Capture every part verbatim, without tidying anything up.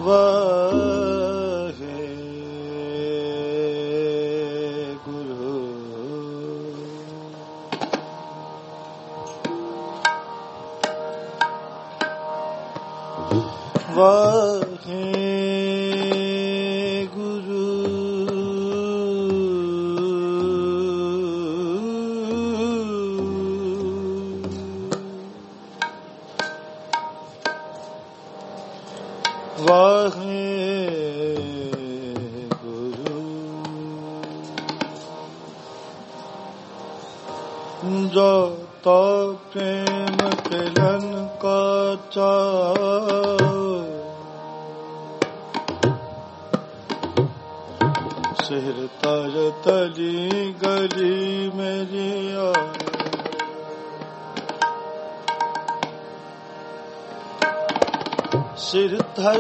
वाहे गुरु वाहे गुरु वाहे गुरु जो तो प्रेम किलन का चाव सिर तर तली गली मेरी आ सिर धर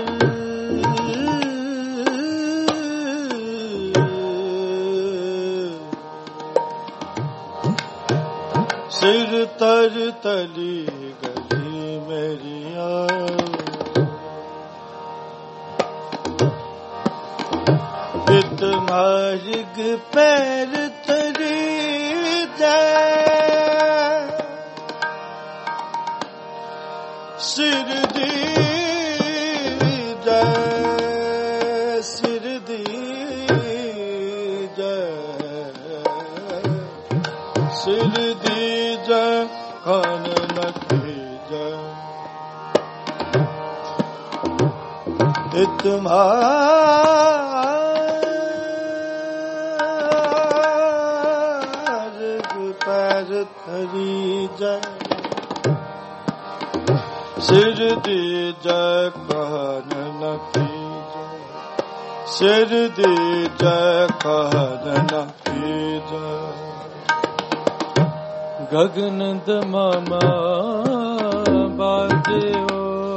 सिर तर तली गली मेरी आ इत मार्ग पैर तरी जाए सिर दी जय सिर दी जय सिर दी जय खान नखी जय इतमार्ग पैर थरी जय सिर दी जय कहन नखी जय सिर दी जय कहन नखी जय गगन दमामा बाजो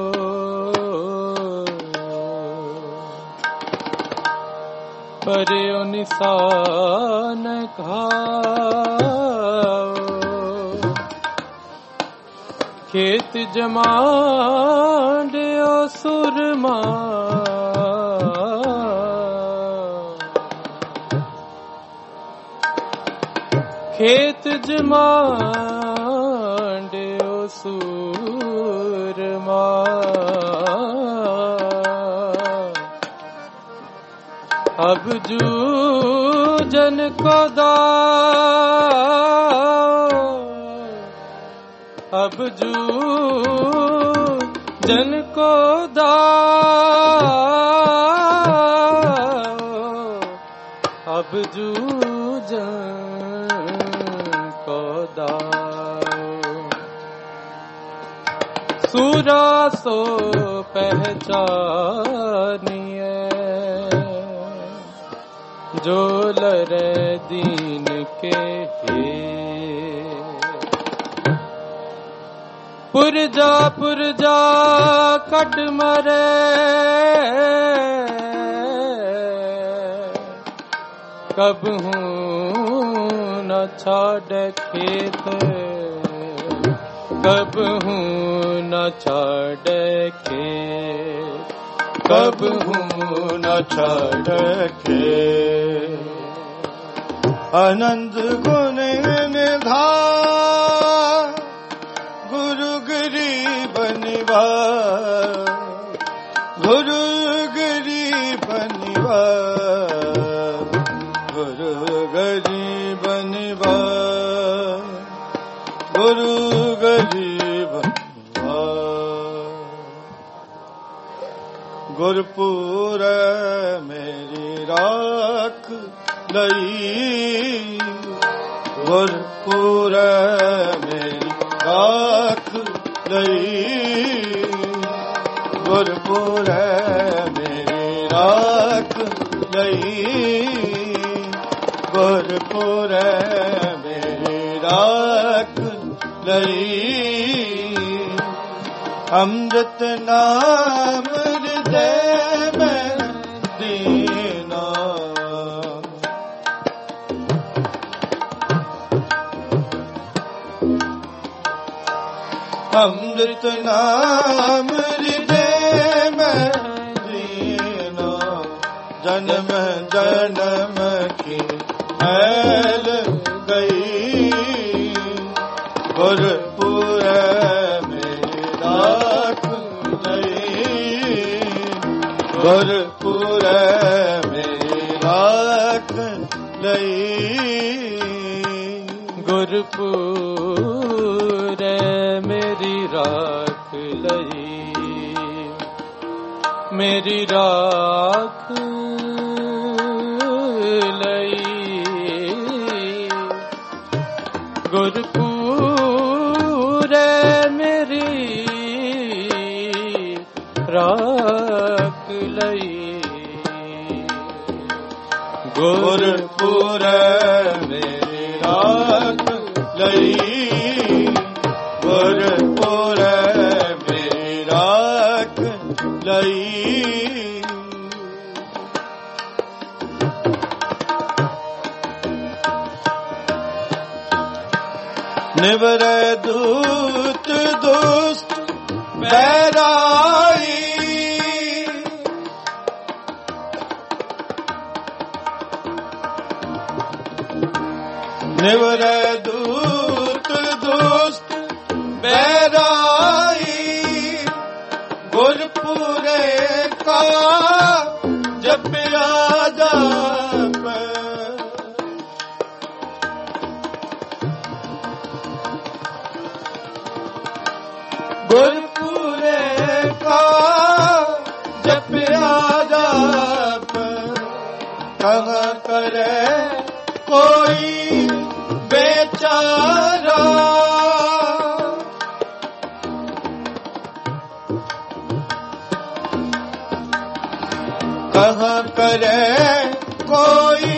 पर्यो निशान घाव खेत जमांड्यो सुरमा खेत जमांड्यो सुरमा अब जू जन को दाओ अब जू जन को दाओ अब जू जन को दाओ सूरा सो पहचानिए जो लरे दीन के हे पुरजा पुरजा कट मरे कब हूँ न छाड़ खेत कब हूँ न छाड़ खेत कब हूँ न छाड़ खेत आनंद गुण निधान गुरु गरीब निवास गुरु गरीब निवास गुरु गरीब निवास गुरु गरीब निवास गुरपुर मेरी राख लई गुरपुर मेरी राख लई गुरपुर मेरी राख लई गुरपुर मेरी राख लई अमृत नाम हृदय में दीना अमृत नाम हृदय में जन्म जन्म की मैल गई, गुरपुर में राख लई, गुरपुर में राख लई, गुरपुर मेरी राख लई, मेरी राख लई, गुरपुर मेरी राख लई, गुरपुर मेरी राख लई, गुरपुर मेरी राख लई। निवर दूत दुष्ट बैराई, निवर दूत दुष्ट बैराई, गुरपुरे का जपया जाप, गुरपुरे का जपया जाप, कहाँ करे कोई बेचारा, कहाँ करे कोई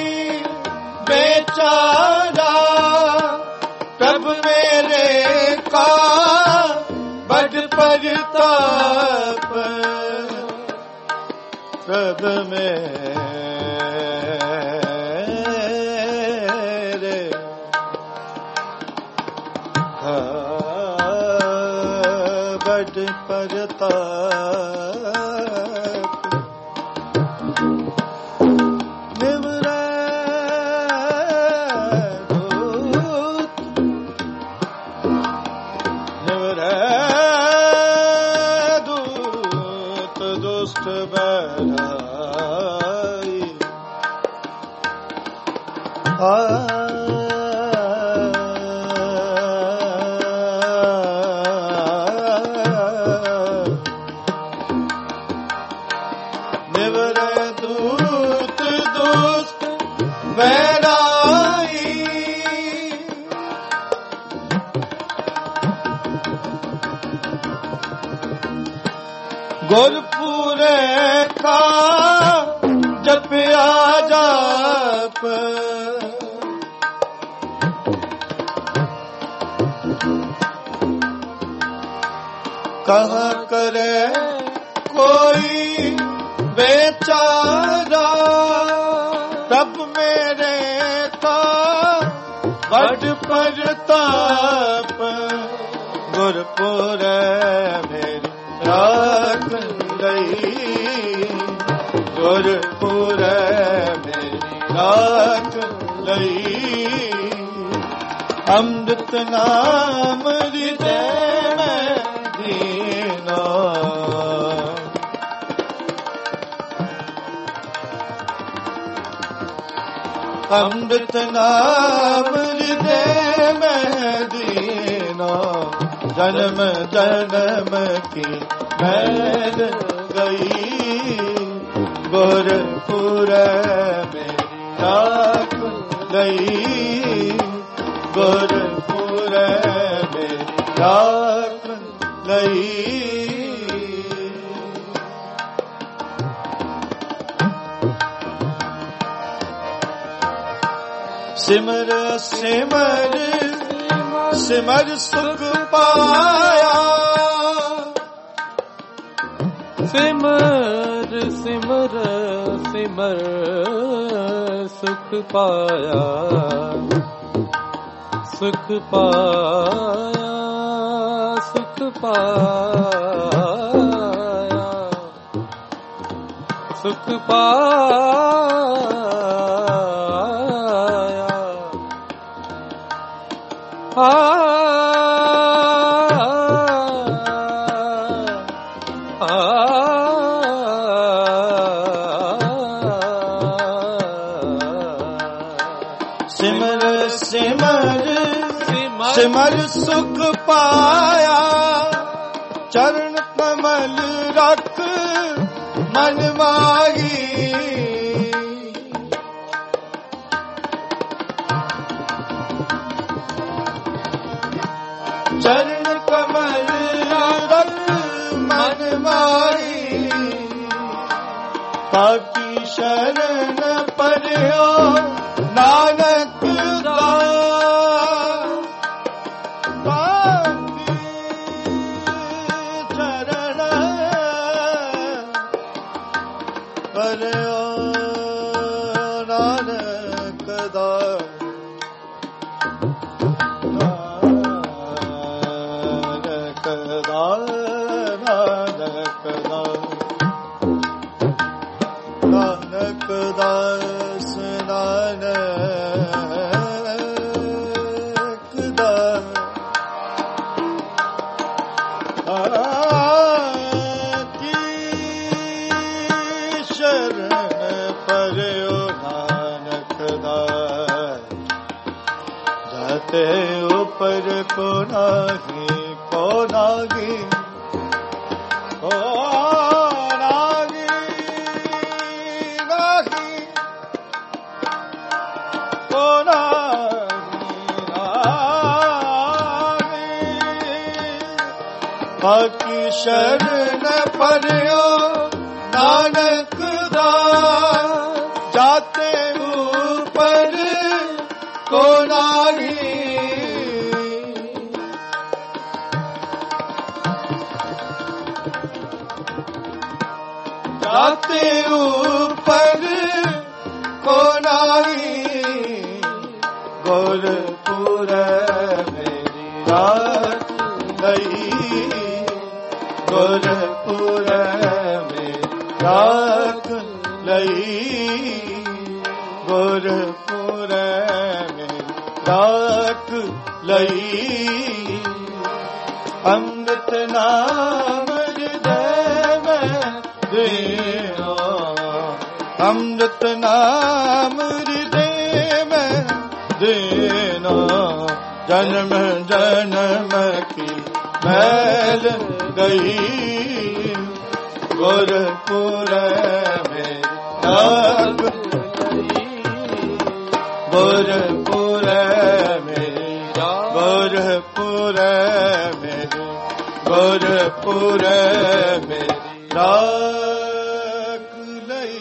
बेचारा, तब मेरे का बड़ परताप, तब मेरे का बड़ परताप, निवर दूत निवर दूत दुष्ट बैराई, आ निवर दूत दुष्ट बैराई, गुरपुरे का जपया जाप, कहाँ करे कोई बेचारा, तब मेरे का बड़ परताप, गुरपुर मेरी राख लई, गुरपुर मेरी राख लई, अमृत नाम हृदय में दीना, अमृत नाम हृदय में दीना, जन्म जन्म की मैल गई, गुरपुर मेरी राख लई, गुरपुर मेरी राख लई। सिमर सिमर सिमर सुख पाया, सिमर सिमर सिमर सुख पाया, सुख पाया सुख पाया, ਸੁਖ ਪਾਇਆ ਆ ਸਿਮਰ ਸਿਮਰ ਸਿਮਰ ਸੁਖ ਪਾਇਆ ਚਰਨ ਕਮਲ ਰਖ ਮਨ ਮਾਹੀ ਚਰਨ ਕਮਲ ਰਖ ਮਨ ਮਾਹੀ ਪਾਕੀ ਸ਼ਰਨ ਪਰਿਓ ਨਾਨਕ ਦਾ ਪਾਕੀ ਚਰਨ ਪਰਿਓ ਨਾਨਕ ਦਾ ਨਾਨਕ ਦਾ ਨਾਨਕ ਦਾ ਨਾਨਕ ਦਾਸ ਨਾਨਕ ਦਾ ਆਕੀ ਸ਼ਰਨ ਪਰਿਓ ਨਾਨਕ ਦਾ ਜਾਤੇ ਉਪਰ ਕੋ ਨਾਹੀ ਕੋ ਨਾਹੀ ਕੋ ਪਾਕੀ ਸ਼ਰਨ ਪਰਿਓ ਨਾਨਕ ਦਾ ਜਾਤੇ ਉਪਰ ਕੋ ਨਾਹੀ ਜਾਤੇ ਉਪਰ ਕੋ ਨਾਹੀ ਗੁਰਪੁਰ ਮੇਰੀ ਰਾਤ ਗਈ ਗੁਰਪੁਰ ਮੇਂ ਰਾਖ ਲਈ ਗੁਰਪੁਰ ਮੇਂ ਰਾਖ ਲਈ ਅੰਮ੍ਰਿਤ ਨਾਮ ਹਿਰਦੈ ਮੈਂ ਦੇਣਾ ਅੰਮ੍ਰਿਤ ਨਾਮ ਹਿਰਦੈ ਮੈਂ ਦੇਣਾ ਜਨਮ ਜਨਮ ਕੀ ਮੈਲ ਗਈ ਗੁਰਪੁਰ ਮੇਂ ਰਾਖ ਗੁਰਪੁਰ ਮੇਂ ਗੁਰਪੁਰ ਮੇਂ ਗੁਰਪੁਰ ਮੇਂ ਰਾਖ ਲਈ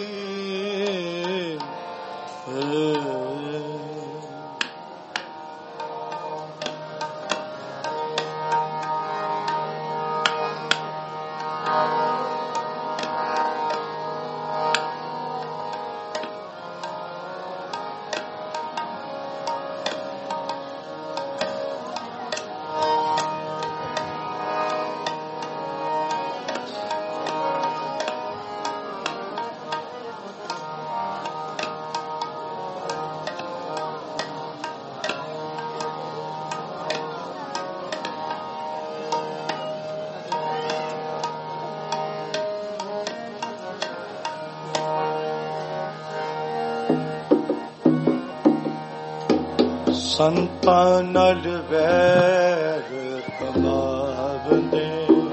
ਸੰਤਾਂ ਨਾਲ ਵੈਰ ਕਮਾਵਦੇ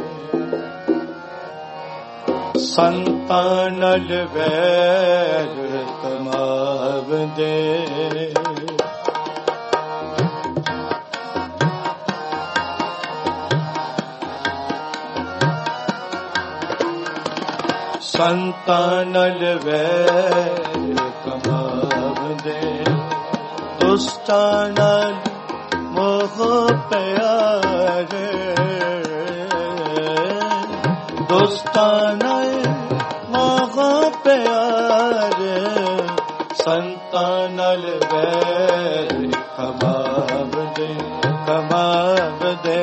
ਸੰਤਾਂ ਨਾਲ ਵੈਰ ਕਮਾਵਦੇ ਸੰਤਾਂ ਨਾਲ ਵੈਰ ਕਮਾਵਦੇ ਦੁਸ਼ਟਾਂ ਨਾਲ ਮੋਹ ਪਿਆਰੇ ਦੁਸ਼ਟਾਂ ਨਾਲ ਮੋਹ ਪਿਆਰੇ ਸੰਤਾਂ ਨਾਲ ਵੈਰ ਕਮਾਵਦੇ ਕਮਾਵਦੇ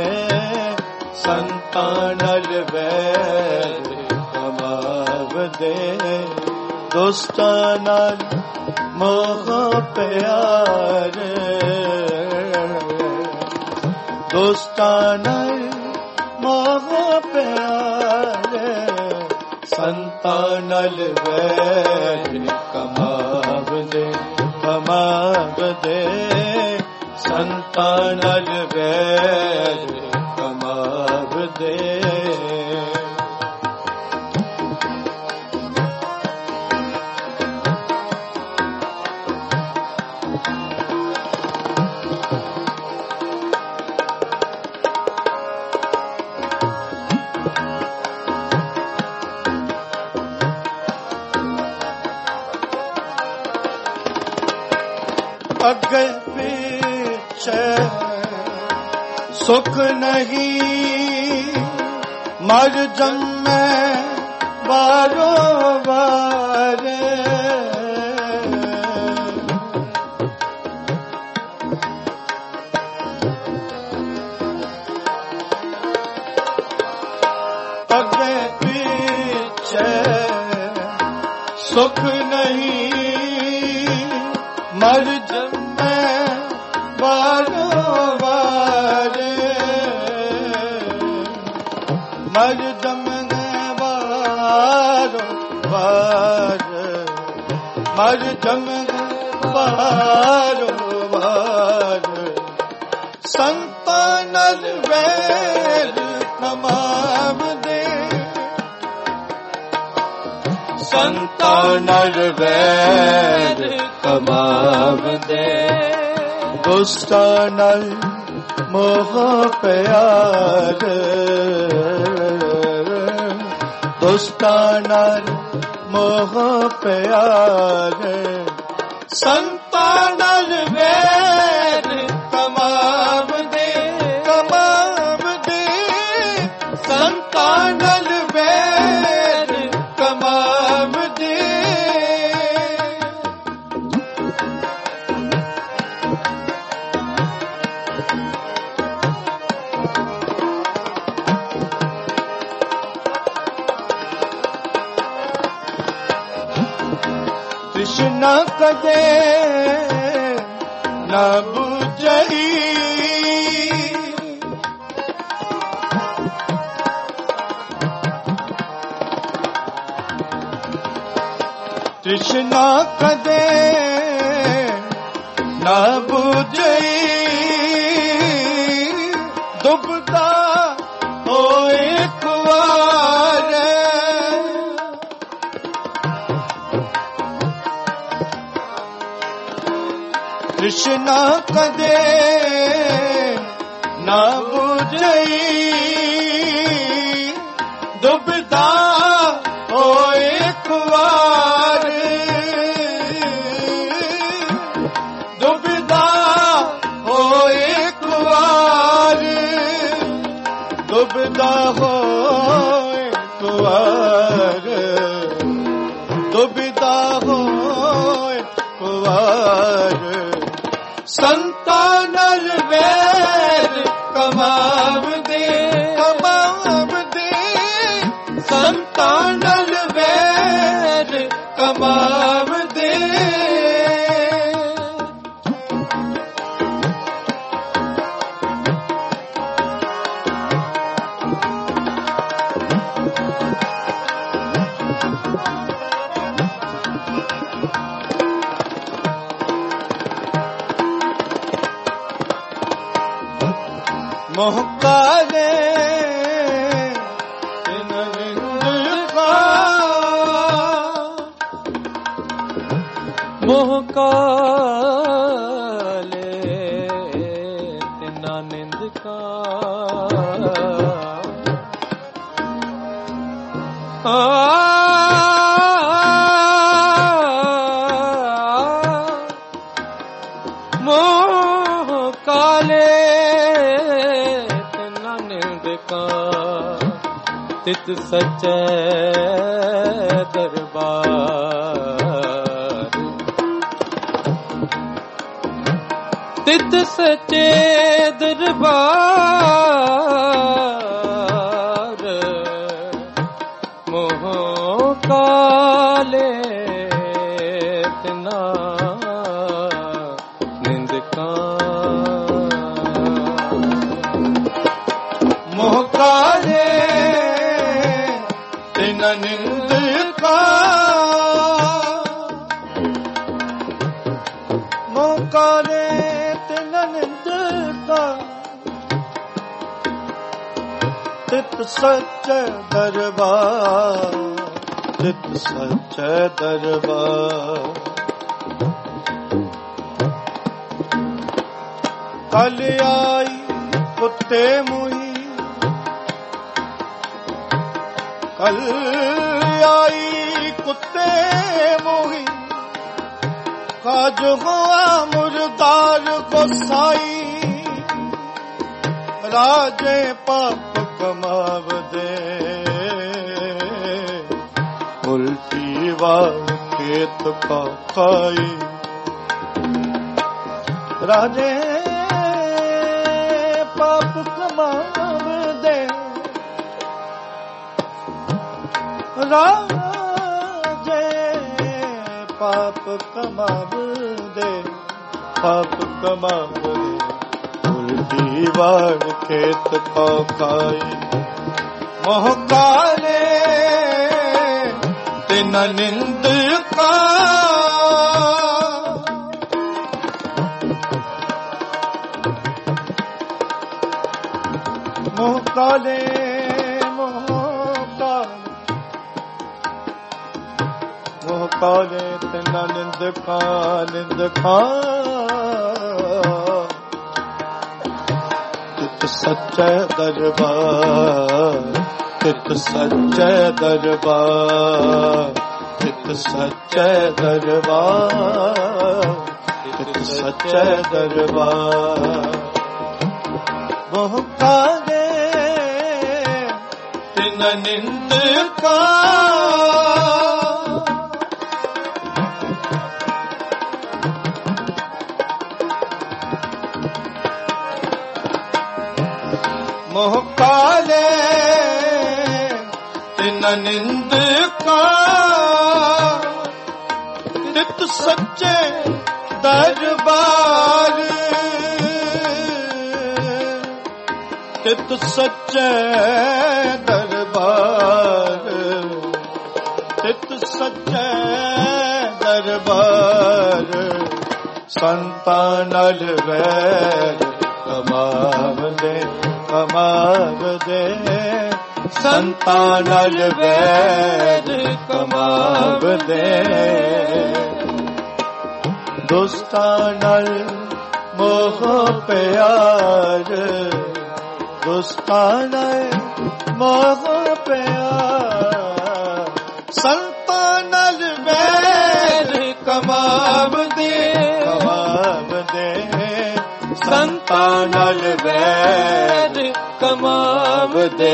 ਸੰਤਾਂ ਨਾਲ ਵੈਰ ਕਮਾਵਦੇ ਦੁਸ਼ਟਾਂ ਨਾਲ ਮੋਹ ਪਿਆਰੇ, ਦੁਸ਼ਟਾਂ ਨਾਲ ਮੋਹ ਪਿਆਰੇ, ਸੰਤਾਂ ਨਾਲ ਵੈਰ ਕਮਾਵਦੇ ਕਮਾਵਦੇ, ਸੰਤਾਂ ਨਾਲ ਵੈਰ ਕਮਾਵਦੇ। ਅੱਗੇ ਪਿੱਛੇ ਸੁਖ ਨਹੀਂ, ਮਰ ਜੰਮੈ ਵਾਰੋ ਵਾਰੇ, ਅੱਗੇ ਪਿੱਛੇ ਸੁਖ ਨਹੀਂ, ਮਰ ਜੰਮੈ ਵਾਰੋ ਵਾਰੇ, ਮਰ ਜੰਮੈ ਵਾਰੋ ਵਾਰੇ, ਮਰ ਜੰਮੈ ਵਾਰੋ ਵਾਰੇ, ਸੰਤਾਂ ਨਾਲ ਵੈਰ ਕਮਾਵਦੇ, ਸੰਤਾਂ ਨਾਲ ਵੈਰ ਕਮਾਵਦੇ, ਦੁਸ਼ਟਾਂ ਨਾਲ ਮੋਹ ਪਿਆਰ, ਦੁਸ਼ਟਾਂ ਨਾਲ ਮੋਹ ਪਿਆਰ, ਸੰਤਾਂ ਨਾਲ ਵੈਰ ਕਮਾਵਦੇ ਕਮਾਵਦੇ, ਸੰਤਾਂ ਨਾਲ ਵੈਰ ਕਮਾਵਦੇ। ਤ੍ਰਿਸ਼ਨਾ ਕਦੇ ਨਾ ਬੁਝਈ, ਤ੍ਰਿਸ਼ਨਾ ਕਦੇ ਨਾ ਬੁਝਈ, ਡੁੱਬਦਾ ਹੋਏ ਕੁਆਰੇ, ਤ੍ਰਿਸ਼ਨਾ ਕਦੇ ਨਾ ਬੁਝਈ, ਡੁੱਬਦਾ ਹੋਏ ਕੁਆਰੇ, ਡੁੱਬਦਾ ਹੋਏ ਕੁਆਰੇ, ਡੁੱਬਦਾ ਹੋਏ ਕੁਆਰੇ, ਡੁੱਬਦਾ ਹੋਏ ਕੁਆਰੇ, ਸੰਤਾਂ ਨਾਲ ਵੈਰ ਕਮਾਵਦੇ ਕਮਾਵਦੇ, ਸੰਤਾਂ ਨਾਲ ਵੈਰ ਕਮਾਵਦੇ। मोह काले तिन निंद का, मोह काले तिना निंद का, आ मोह काले तित सच्चे दरबार, तित सच्चे दरबार, मोह काले ਤਿਨਾ ਨਿੰਦਕਾਂ ਮੋਹ ਕਾਲੇ ਤਿਨਾ ਨਿੰਦਕਾਂ ਮੋਹ ਕਾਲੇ ਤਿਨਾ ਨਿੰਦਕਾਂ ਤਿਤ ਸੱਚੇ ਦਰਬਾਰ ਤਿਤ ਸੱਚੇ ਦਰਬਾਰ ਕਲ ਆਈ ਕੁੱਤੇ ਮੁਹੀ ਕਲ ਆਈ ਕੁੱਤੇ ਮੁਹੀ ਕਾਜ ਹੋਆ ਮੁਰਦਾਰ ਗੋਸਾਈ ਰਾਜੇ ਪਾਪ ਕਮਾਵਦੇ ਉਲਟੀ ਵਾਰ ਖੇਤ ਕਾ ਖਾਈ ਰਾਜੇ ਪਾਪ ਕਮਾਵਦੇ ਰਾਜੇ ਪਾਪ ਕਮਾਵਦੇ ਪਾਪ ਕਮਾਵਦੇ ਉਲਟੀ ਵਾਰ ਖੇਤ ਕਾ ਖਾਈ ਮੋਹ ਕਾਲੇ ਤਿਨ ਨਿੰਦਕਾਂ ਮੋਹ ਕਾਲੇ ਮੋਹ ਕਾਲੇ ਮੋਹ ਕਾਲੇ ਤਿਨ ਨਿੰਦਕਾਂ ਨਿੰਦਕਾਂ ਤਿਤ ਸੱਚੇ ਦਰਬਾਰ ਤਿਤ ਸੱਚੇ ਦਰਬਾਰ ਤਿਤ ਸੱਚੇ ਦਰਬਾਰ ਤਿਤ ਸੱਚੇ ਦਰਬਾਰ ਮੋਹ ਕਾਲੇ ਤਿਨ ਨਿੰਦਕਾਂ ਮੋਹ ਕਾਲੇ ਤਿਨ ਨਿੰਦਕਾਂ ਤਿਤ ਸੱਚੇ ਦਰਬਾਰ ਤਿਤ ਸੱਚੇ ਦਰਬਾਰ ਤਿਤ ਸੱਚੇ ਦਰਬਾਰ ਸੰਤਾਂ ਨਾਲ ਵੈਰ ਕਮਾਵਦੇ ਕਮਾਵਦੇ ਸੰਤਾਂ ਨਾਲ ਵੈਰ ਕਮਾਵਦੇ ਦੋਸਤਾਂ ਨਾਲ ਮੋਹ ਪਿਆਰ ਦੋਸਤਾਂ ਨਾਲ ਮੋਹ ਪਿਆਰ ਸੰਤਾਂ ਨਾਲ ਵੈਰ ਕਮਾਵਦੇ ਕਮਾਵਦੇ ਸੰਤਾਂ ਨਾਲ ਵੈਰ ਕਮਾਵਦੇ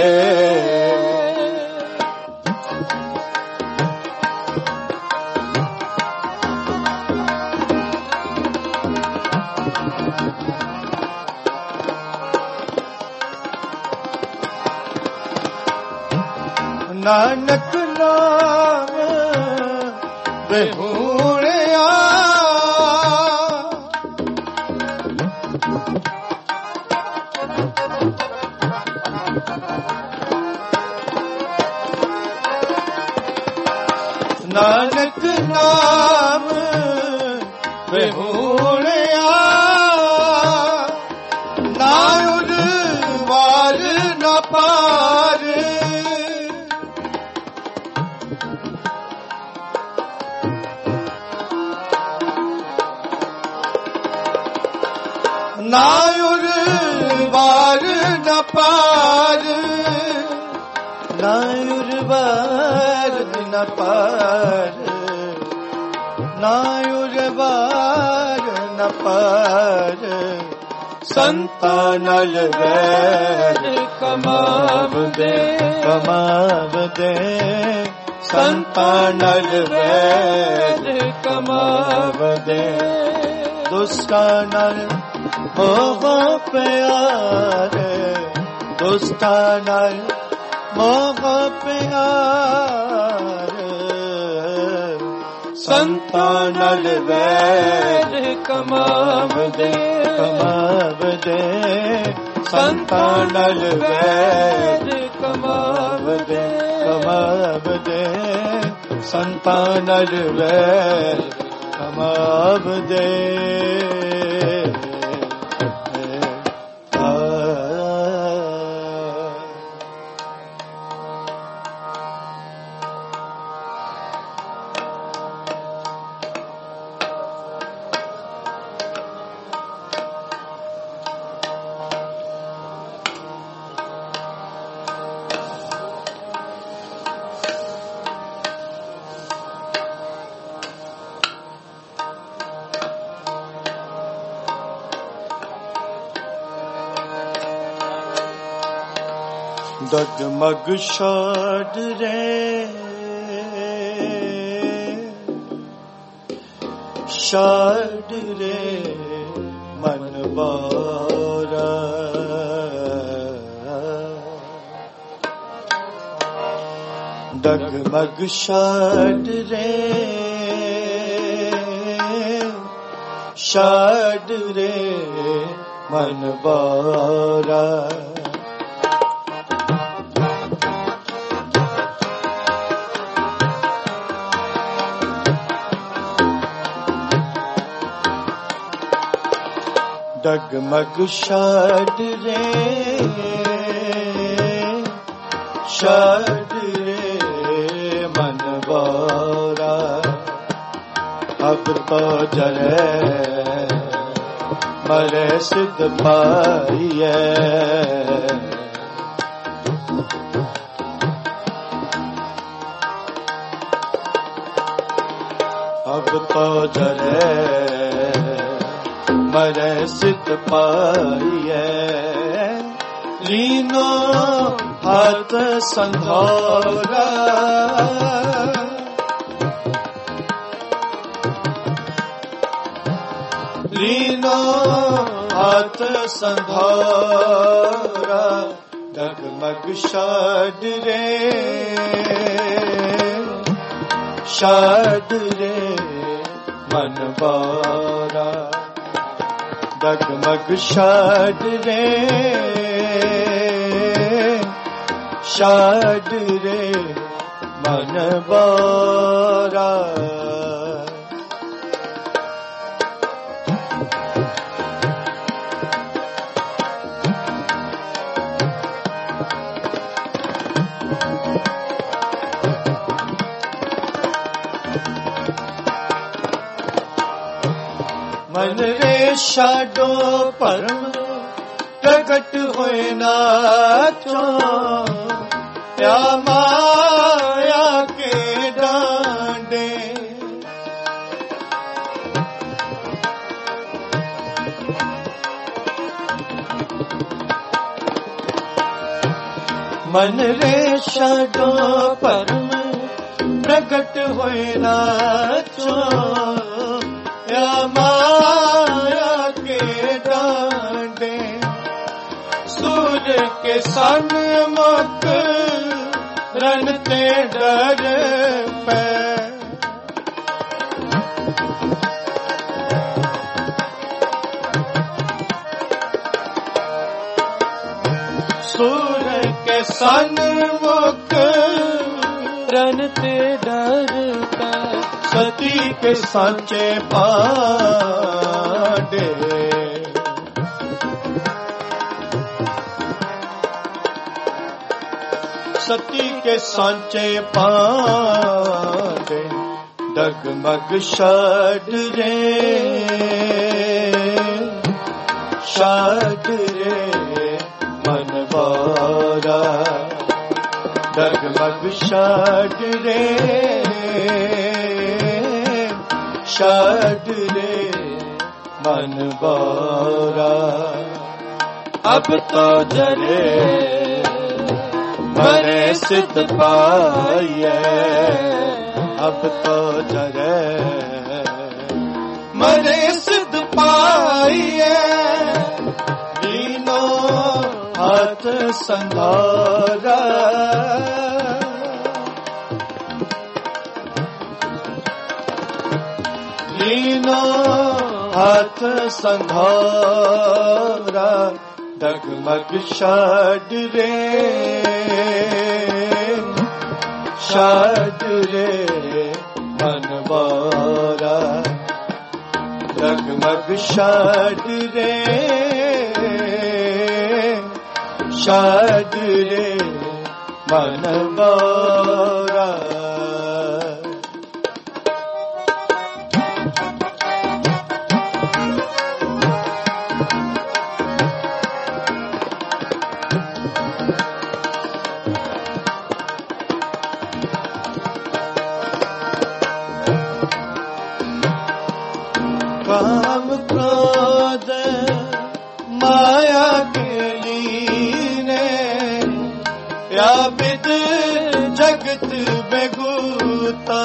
ਨਾਨਕ ਨਾਮ ਵਿਹੂਣਿਆ ਨਾਨਕ ਨਾਮ ਵਿਹੂਣਿਆ ਨਾ ਉਰ ਵਾਰ ਨਾ ਪਾਰ ਨਾ ਉਰ ਵਾਰ ਨਾ ਪਾਰ ਨਾ ਉਰ ਵਾਰ ਨਾ ਪਾਰ ਨਾ ਉਰ ਵਾਰ ਨਾ ਪਾਰ ਸੰਤਾਂ ਨਾਲ ਵੈਰ ਕਮਾਵਦੇ ਕਮਾਵਦੇ ਸੰਤਾਂ ਨਾਲ ਵੈਰ ਕਮਾਵਦੇ ਦੁਸ਼ਟਾਂ ਨਾਲ ਮੋਹ ਪਿਆਰ ਦੁਸ਼ਟਾਂ ਨਾਲ ਮੋਹ ਪਿਆਰ ਸੰਤਾਂ ਨਲ ਵੈਰ ਕਮਾਵਦੇ ਕਮਾਵਦੇ ਸੰਤਾਂ ਨਲ ਵੈਰ ਕਮਾਵਦੇ ਕਮਾਵਦੇ ਸੰਤਾਂ ਨਲ ਵੈਰ ਕਮਾਵਦੇ डगमग छाड़ रे छाड़ रे मन बारा डगमग छाड़ रे छाड़ रे मन बारा डगमग छाड़ रे छाड़ रे मन बारा अब तो जरे मरे सिद्ध पाइए अब तो जरे मरे सिद्ध पाइए लीनो हाथ संघोरा लीनो हाथ संघोरा डगमग छाड़ रे छाड़ रे मन बारा डगमग छाड़ रे छाड़ रे मन बारा मन रे छाडो परम प्रगट होए नाचो या माया के डांडे मन रे छाडो परम प्रगट होए नाचो या माया के डांडे सूर्य के सन्मुख रनते डर पे सूर्य के सन्मुख रनते डर पे सती के सांचे पांडे सती के सांचे पांडे डगमग छाड़ रे छाड़ रे मन बारा डगमग छाड़ रे छाड़ रे मन बारा अब तो जरे मरे सिद्ध पाइए अब तो जरे मरे सिद्ध पाइए दीनो हाथ संधारा लीनो हाथ संधारा डगमग षड रे षड रे मनवारा डगमग षड रे षड रे मनवारा काम क्रोध माया के लीने या विद जगत बेगूता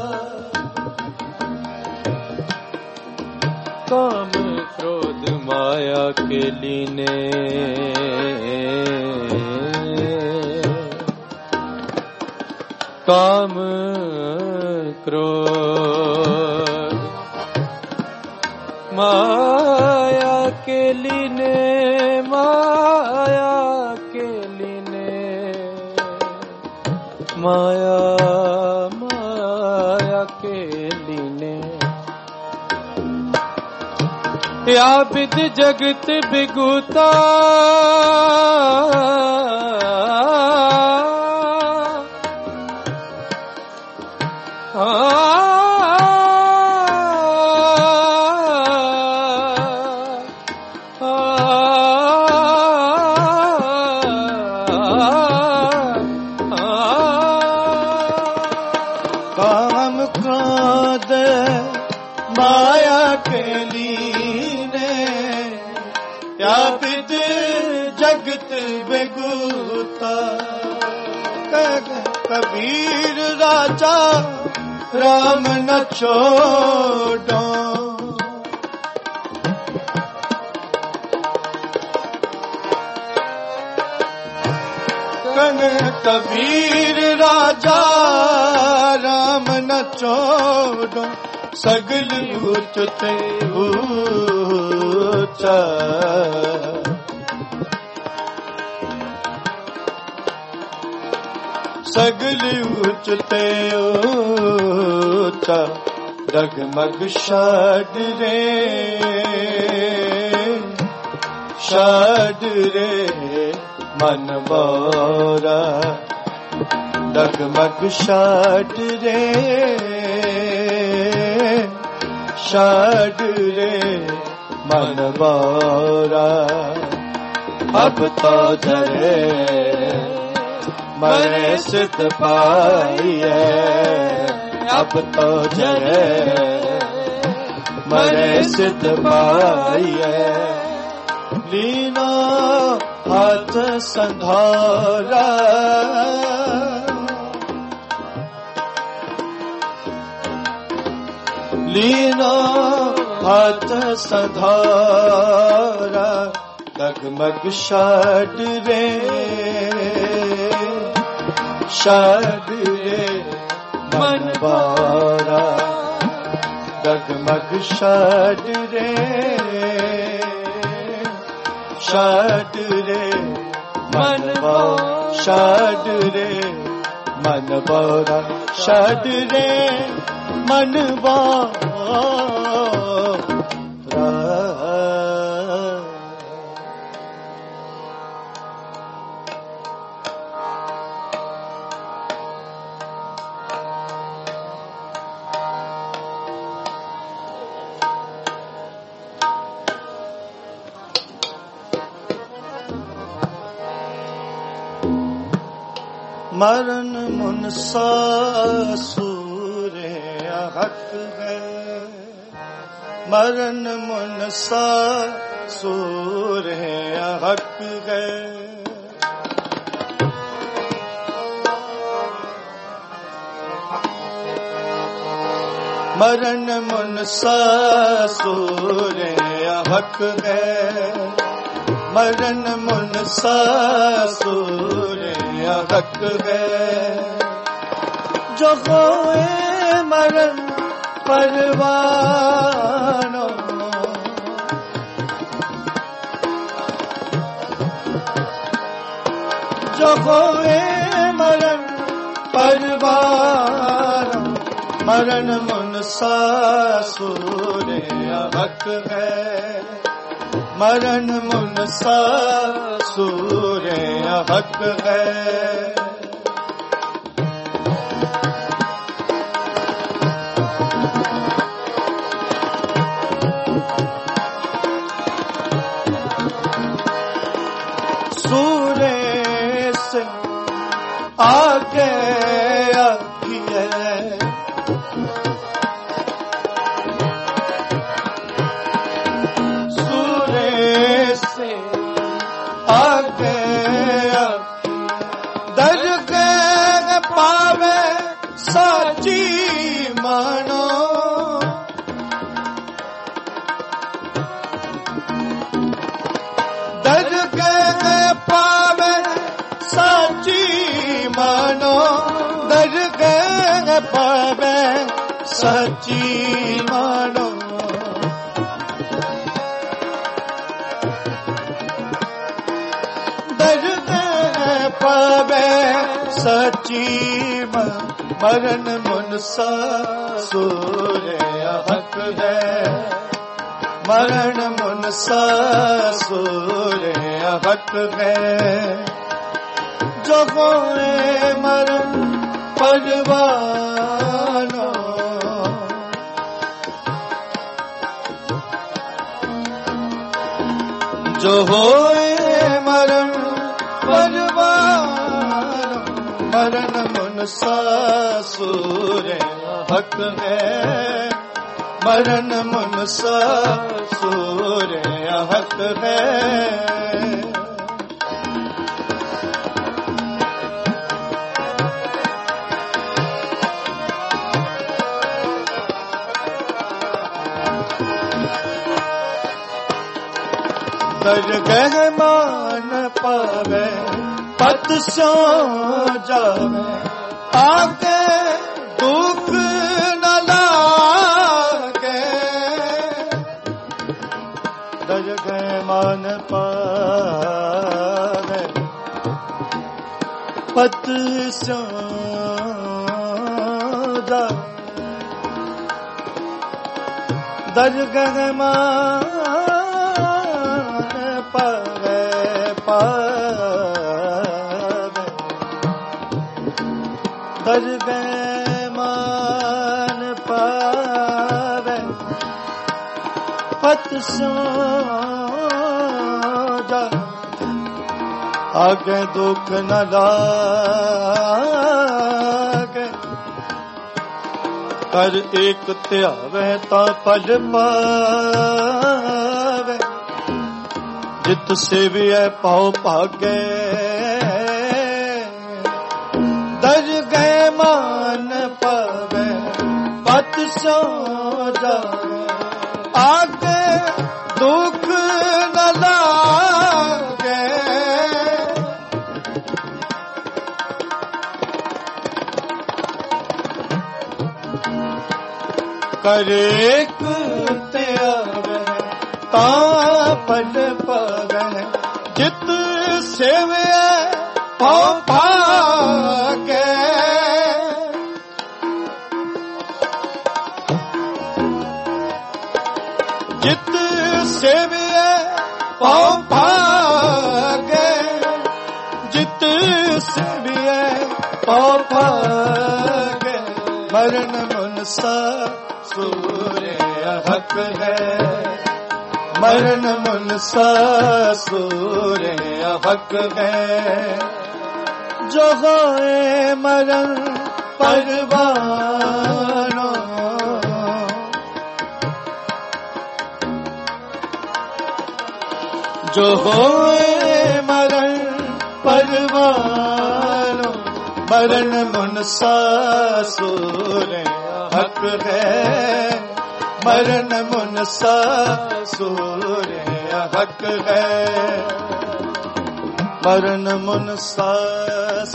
काम क्रोध माया के लीने काम क्रोध माया के लीने माया के लीने माया माया के लीने या विद जगत बिगुता काम क्रोध माया के लीने या विद जगत बेगूता कबीर राजा राम न छोड़ो कन कबीर राजा राम न छोड़ो सगल उचते ऊंचा सगल उचते ऊंचा डगमग षड रे षड रे मनवारा डगमग षड रे षड रे मनवारा अब तो जरे मरे सिद्ध पाइए अब तो जरे मरे सिद्ध पाइए लीनो हाथ संधारा लीनो हाथ संधारा डगमग षड रे षड रे मनवारा डगमग षड रे षड रे मनवारा षड रे मनवारा षड रे मनवारा मरण मुनसा सूरे हक है मरण मुनसा सूरे हक है मरण मुनसा सूरे हक है मरण मुनसा सूरे हक है जो होए मरण परवानो जो होए मरण परवानो मरण मुनसा सूरे हक है मरण मुनसा सूरे हक है सूरे से आगे आखिए सूरे से आगे दरगह पावे साची मानो दरगह पावे साची मानो दरगह पावे साची मानो दरगह पावे साची मरण मुनसा सूरे हक है मरण मुनसा सूरे हक है जो होए मरण परवानो जो होए मरण परवानो मरण मुनसा सूरे हक है मरण मुनसा सूरे हक है दरगह मान पावे पत सो जावे आगे दुख न लागे दरगह मान पावे पत सो जावे दरगह मान पावे पावे दरगह मान पावे पत सो जा आगे दुख न लागे कर एक त्यावे ता पल पावे जित सेविए पाओ भागे दरगह मान पावे पत सो जावे आगे दुख न लागे करे त्यावे ता पल पावे जित सेवे पाओ भागे जित सेवे पाओ भागे जित सेवे पाओ भागे मरण मुनसा सूरे हक है मरण मुनसा सूरे हक है जो होए मरण परवानो जो होए मरण परवानो मरण मुनसा सूरे हक है मरण मुनसा सूरे हक है मरण मुनसा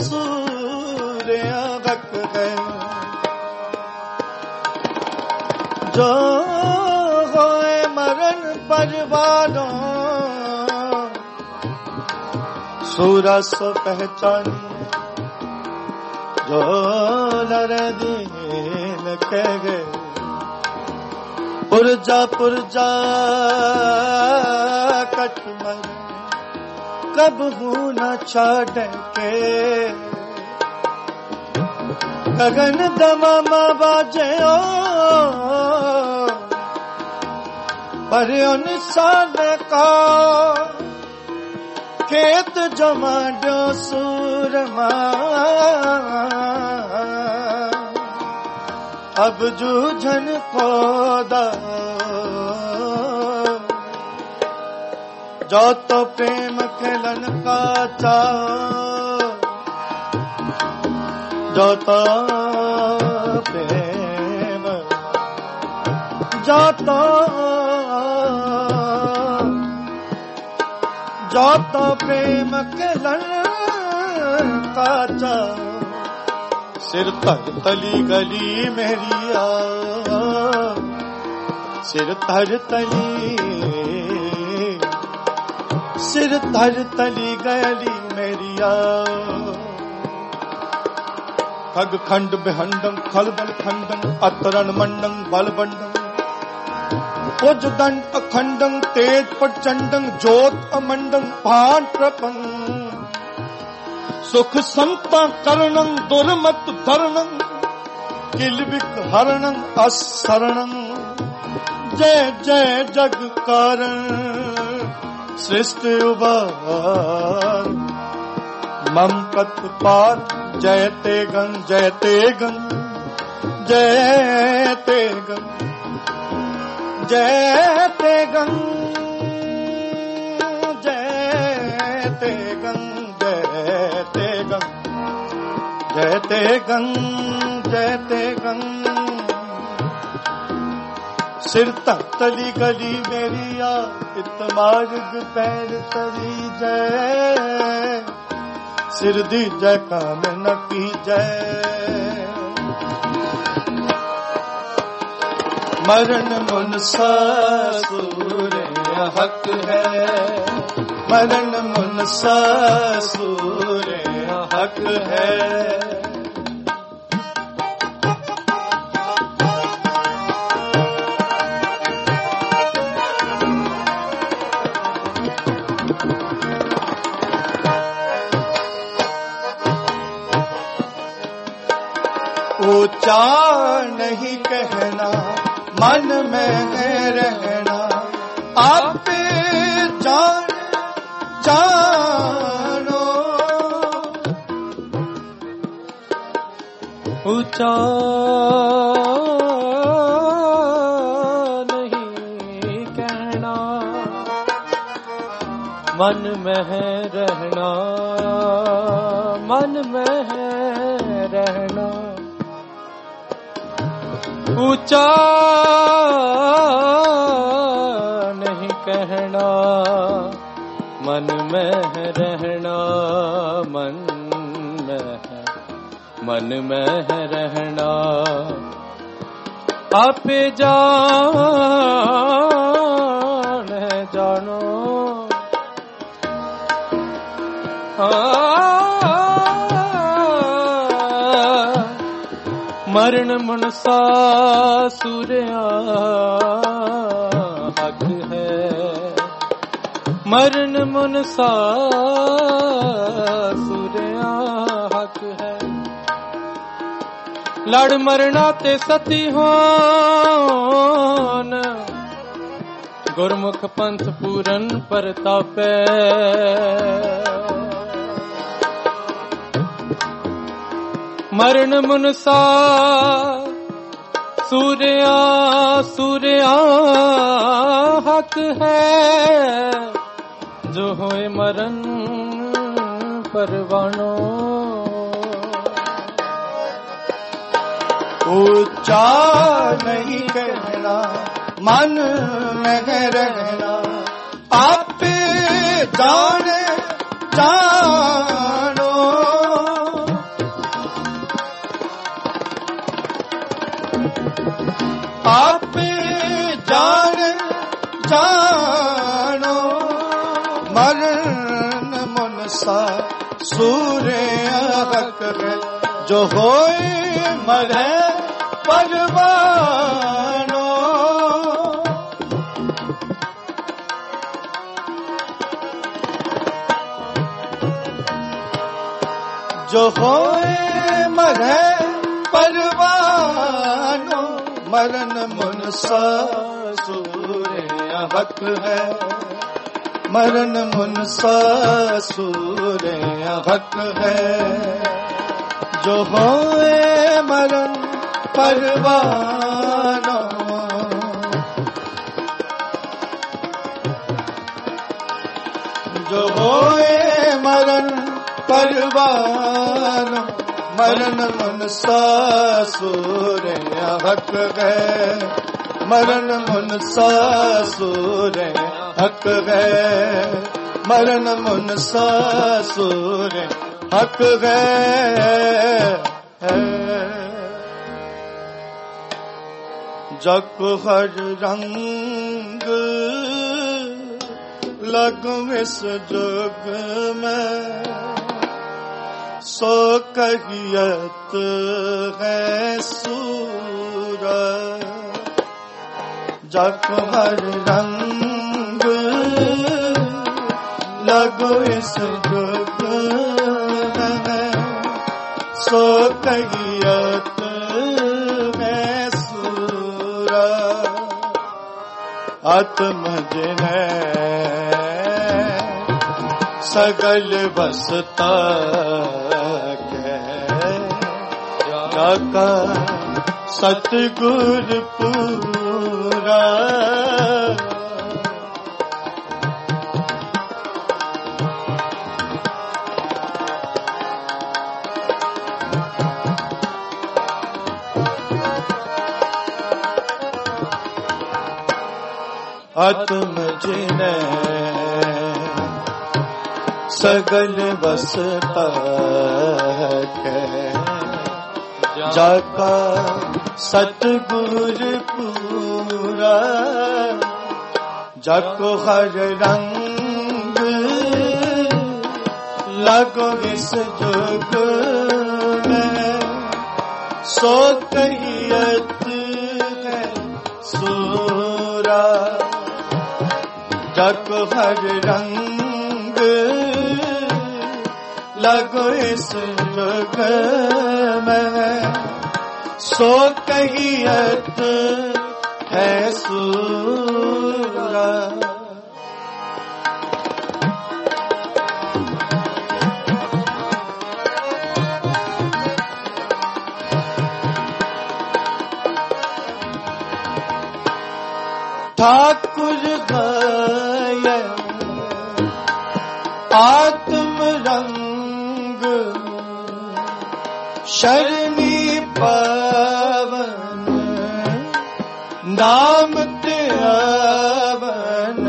सूरे हक है जो होए मरण परवानों सूरस पहचानी जो नर दीन कह गए पुरजा पुरजा कटमर कब हूँ न छाड़ के गगन दमा बाजे ओ पर निशान का खेत जमाड्यो सूरमा अब जूझन कोदा जो तो प्रेम खेलन का चाओ जो तो प्रेम जो तो जो तो प्रेम खेलन का चाओ सिर तर तली गली मेरी आ सिर तर तली सिर तर तली गली मेरी आ खग खंड बेहंडं खलबल खंडं अतरण मंडं बलबंडं उज दंड अखंडं तेज प्रचंडं ज्योत अमंडं भान प्रपंग सुख संता करणं दुर्मत धरणं किलबिक हरणं असरणं जय जय जग कारण सृष्टि उबार मम कत्पार जयते गं जयते गं जयते गं जयते गं जयते गं जयते गं जयते गं जयते गं सिर तक तली गली मेरी आ इत मार्ग पैर तरी जय सिर दी जय काम न की जय मरण मुनसा सूर्य हक है मरण मुनसा सूर्य हक है ऊंचा नहीं कहना मन में रहना आप जान जानो ऊंचा नहीं कहना मन में रहना मन में रहना ऊंचा नहीं कहना मन में रहना मन में मन में रहना आप जान जानो मरण मुनसा सूर्या हक है मरण मुनसा सूर्या हक है लड़ मरना ते सती होन गुरमुख पंथ पूरन परतापे मरण मुनसा सूर्या सूर्या हक है जो होए मरण परवानो ऊंचा नहीं कहना मन में रहना आप जाने जानो आप जान जानो मरण मुनसा सूरे हक है जो होए मरे परवानो जो होए मरे परवानो मरण मुनसा सूरे हक है मरण मुनसा सूरे हक है जो होए मरण परवानो जो होए मरण परवानो मरण मुनसा सूरे हक है मरण मुनसा सूरे हक है मरण मुनसा सूरे हक है जग हर रंग लगो इस जुग में सो कहियत है सूरा जग हर रंग लगो इस जुग में सो कहियत है सूरा आत्म जिने सगल बसता का सतगुर पूरा आत्म जिने सगल बसता है जाका सतगुर पूरा जाको हर रंग लगो इस जुग में सो कहियत है सूरा जाको हर रंग लगो इस जुग में सो कहियत है सूरा ठाकुर गय आत्म रंग शरणी पावन नाम त्यावन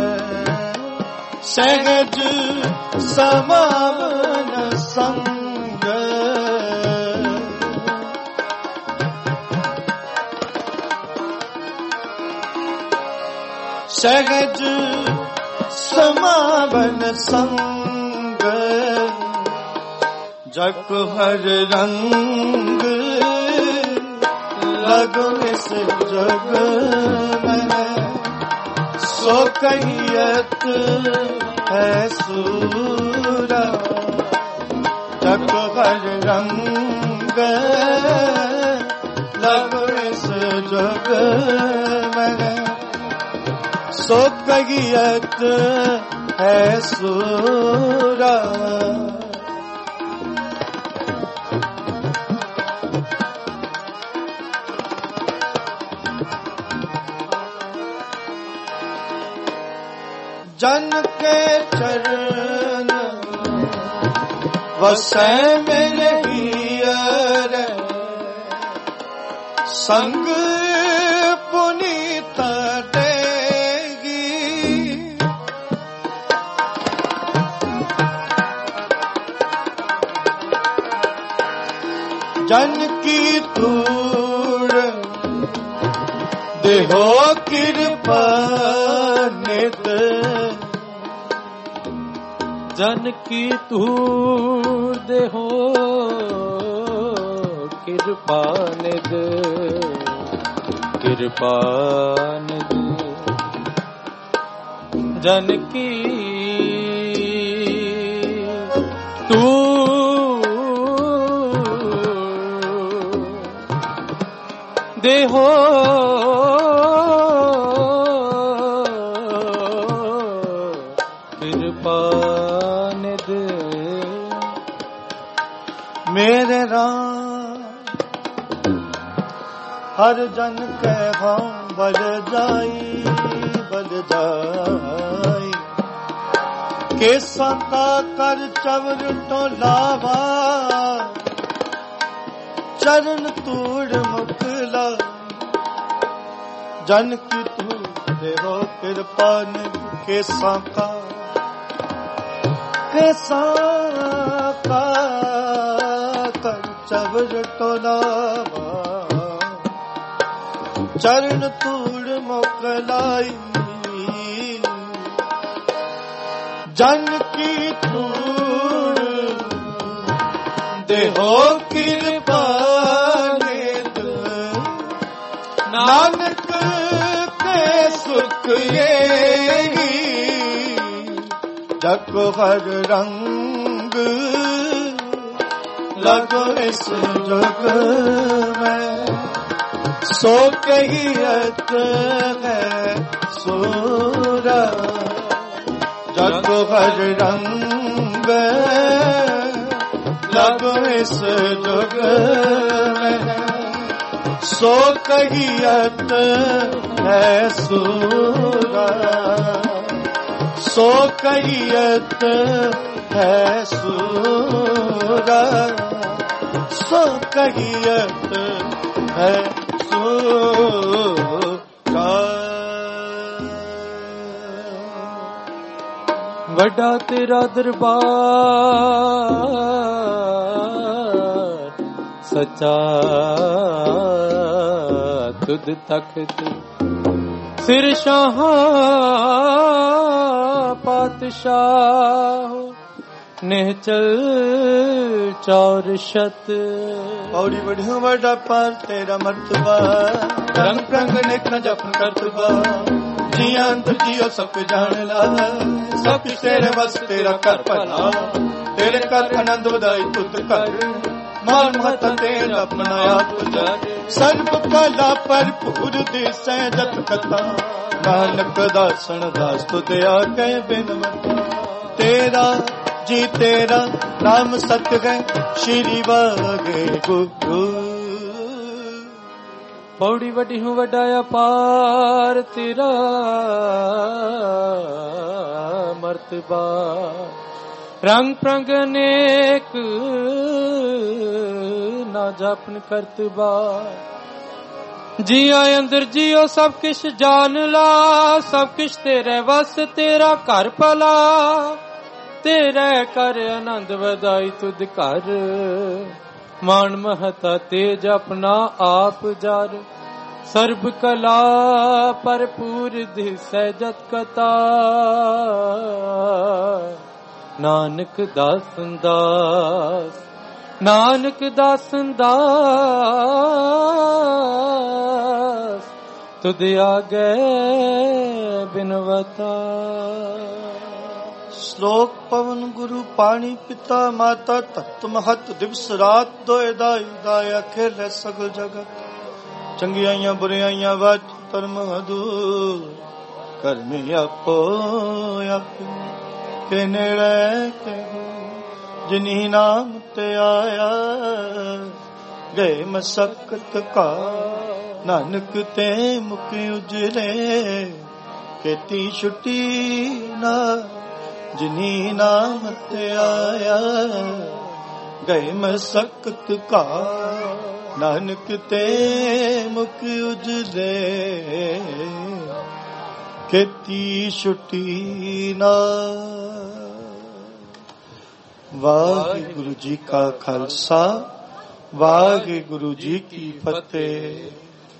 सहज समावन संग सहज समावन संग जग हर रंग लगो इस जग में सो कहियत है सूरा जग हर रंग लगो इस जग में सो कहियत है सूरा जन के चरण वसै मेरे हियर संग पुनीत देगी जन की धूड़ देहो कृपा नित जन की तूर देहो कृपा निद कृपा निद जन की तू देहो कृपा निद मेरे राम हर जन के भाव बल जाई बल जाई केसा का कर चवर तो लावा चरण तूड़ मुकला जन की तू देहो कृपा निद केसा का केसा का कर चवर तो लावा चरण तूड़ मोकलाई जन की तूड़ देहो कृपा निद नानक के सुख ये जग हर रंग लगो इस जग में सो कहियत है सूरा जग हर रंग लगो इस जग में सो कहियत है सूरा सो कहियत है सूरा सो कहियत है वड्डा तेरा दरबार सच्चा तुद तख्त सिर शाह पातशाह निहचल चौर शत पौड़ी बढ़िया बड़ा पार तेरा मर्तबा रंग रंग नेक जपन करतबा जिया अंतर जियो सब जान ला सब तेरे बस तेरा कर भला तेरे कर आनंद बधाई तुत कर मान मत तेरा अपना आप सर्व कला भरपूर दिसै जत कथा नानक दासन दास तुद आके बिनवता तेरा जी तेरा नाम सत्य है श्री वागे गुरु पौड़ी वड्डी हूँ वड्डाया पार तेरा मर्तबा रंग प्रंग अनेक ना जापन करतबा जिया अंदर जियो सब किश जान ला सब किश तेरे वस तेरा घर भला तेरे कर आनंद वधाई तुद कर मान महता तेज अपना आप जार सर्ब कला भरपूर दिसै जत कथा नानक दासन दास नानक दासन दास तुद आगे बिनवता श्लोक पवन गुरु पानी पिता माता तत्व महत दिवस रात दोए दाई दाया खेले सगल जगत चंगियाइयां बुराइयां वाच धर्म अधूर कर्मी आपो आप के नेड़े के जिन्ही नाम ते आया गए मसक्कत का नानक ते मुक्ति उजले खेती छुट्टी ना जिन्ही नाम ते आया गए मसक्कत का नानक ते मुक्ति उजले खेती छुट्टी ना। वाहिगुरु जी का खालसा वाहिगुरु जी की फतेह।